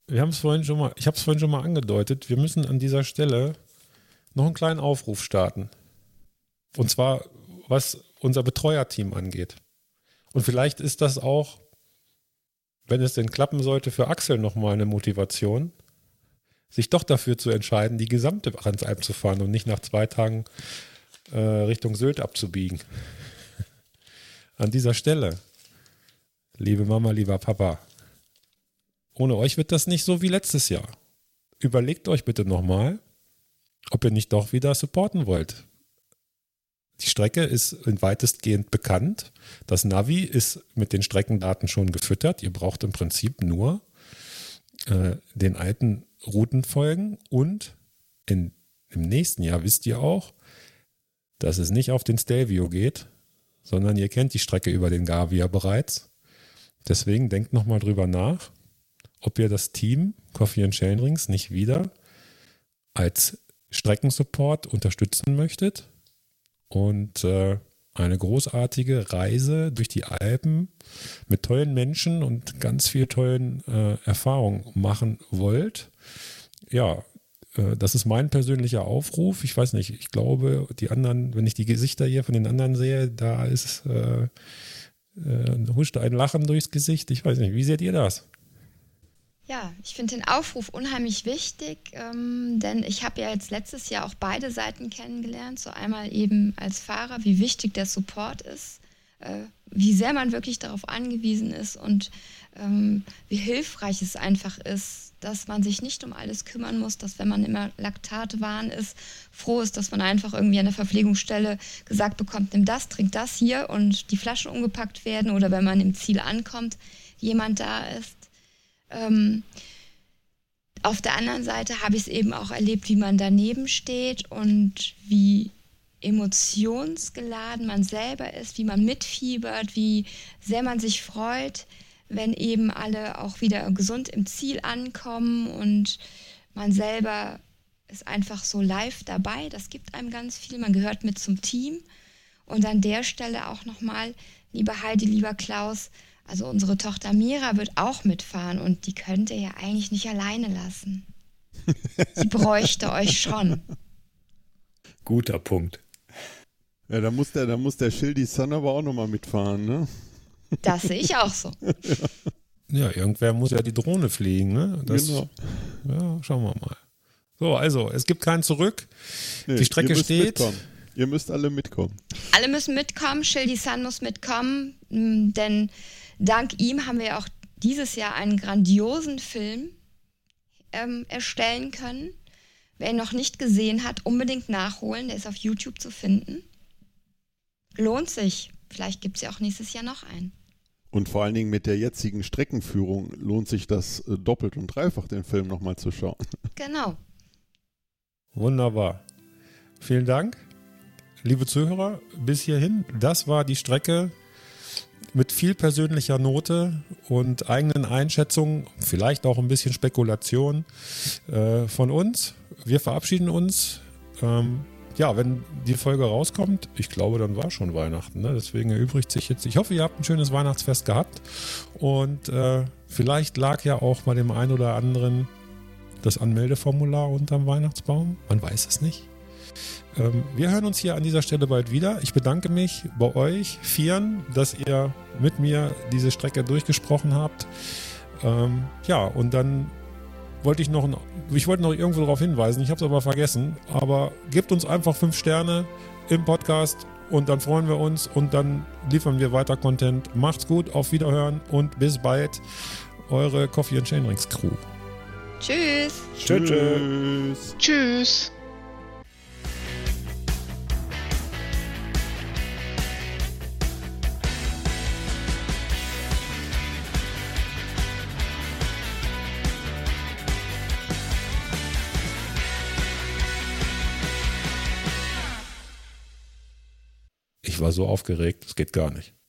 ich habe es vorhin schon mal angedeutet, wir müssen an dieser Stelle noch einen kleinen Aufruf starten. Und zwar, was unser Betreuerteam angeht. Und vielleicht ist das auch, wenn es denn klappen sollte, für Axel nochmal eine Motivation, sich doch dafür zu entscheiden, die gesamte Transalp zu fahren und nicht nach 2 Tagen Richtung Sylt abzubiegen. An dieser Stelle, liebe Mama, lieber Papa, ohne euch wird das nicht so wie letztes Jahr. Überlegt euch bitte nochmal, ob ihr nicht doch wieder supporten wollt. Die Strecke ist weitestgehend bekannt. Das Navi ist mit den Streckendaten schon gefüttert. Ihr braucht im Prinzip nur den alten Routen folgen und im nächsten Jahr wisst ihr auch, dass es nicht auf den Stelvio geht, sondern ihr kennt die Strecke über den Gavia bereits. Deswegen denkt nochmal drüber nach, ob ihr das Team Coffee & Chain Rings nicht wieder als Streckensupport unterstützen möchtet und eine großartige Reise durch die Alpen mit tollen Menschen und ganz viel tollen Erfahrungen machen wollt. Ja, das ist mein persönlicher Aufruf. Ich weiß nicht, ich glaube, die anderen, wenn ich die Gesichter hier von den anderen sehe, da ist huscht ein Lachen durchs Gesicht. Ich weiß nicht, wie seht ihr das? Ja, ich finde den Aufruf unheimlich wichtig, denn ich habe ja jetzt letztes Jahr auch beide Seiten kennengelernt. So einmal eben als Fahrer, wie wichtig der Support ist, wie sehr man wirklich darauf angewiesen ist und wie hilfreich es einfach ist, dass man sich nicht um alles kümmern muss, dass wenn man immer Laktatwahn ist, froh ist, dass man einfach irgendwie an der Verpflegungsstelle gesagt bekommt, nimm das, trink das hier und die Flaschen umgepackt werden oder wenn man im Ziel ankommt, jemand da ist. Auf der anderen Seite habe ich es eben auch erlebt, wie man daneben steht und wie emotionsgeladen man selber ist, wie man mitfiebert, wie sehr man sich freut, wenn eben alle auch wieder gesund im Ziel ankommen und man selber ist einfach so live dabei. Das gibt einem ganz viel. Man gehört mit zum Team. Und an der Stelle auch nochmal, lieber Heidi, lieber Klaus, also unsere Tochter Mira wird auch mitfahren und die könnt ihr ja eigentlich nicht alleine lassen. Sie bräuchte euch schon. Guter Punkt. Ja, da muss der Schildi Sun aber auch nochmal mitfahren, ne? Das sehe ich auch so. Ja, irgendwer muss ja die Drohne fliegen, ne? Genau. Ja, schauen wir mal. So, also, es gibt kein Zurück. Nee, die Strecke steht. Ihr müsst alle mitkommen. Alle müssen mitkommen, Schildi Sun muss mitkommen, denn dank ihm haben wir auch dieses Jahr einen grandiosen Film erstellen können. Wer ihn noch nicht gesehen hat, unbedingt nachholen. Der ist auf YouTube zu finden. Lohnt sich. Vielleicht gibt es ja auch nächstes Jahr noch einen. Und vor allen Dingen mit der jetzigen Streckenführung lohnt sich das doppelt und dreifach, den Film nochmal zu schauen. Genau. Wunderbar. Vielen Dank, liebe Zuhörer, bis hierhin. Das war die Strecke mit viel persönlicher Note und eigenen Einschätzungen, vielleicht auch ein bisschen Spekulation von uns. Wir verabschieden uns. Ja, wenn die Folge rauskommt, ich glaube, dann war schon Weihnachten. Ne? Deswegen erübrigt sich jetzt. Ich hoffe, ihr habt ein schönes Weihnachtsfest gehabt. Und vielleicht lag ja auch bei dem einen oder anderen das Anmeldeformular unterm Weihnachtsbaum. Man weiß es nicht. Wir hören uns hier an dieser Stelle bald wieder. Ich bedanke mich bei euch Vieren, dass ihr mit mir diese Strecke durchgesprochen habt. Ja, und dann wollte ich wollte noch irgendwo darauf hinweisen, ich habe es aber vergessen, aber gebt uns einfach 5 Sterne im Podcast und dann freuen wir uns und dann liefern wir weiter Content. Macht's gut, auf Wiederhören und bis bald. Eure Coffee & Chain Rings Crew. Tschüss. Tschüss. Tschüss. Ich war so aufgeregt, das geht gar nicht.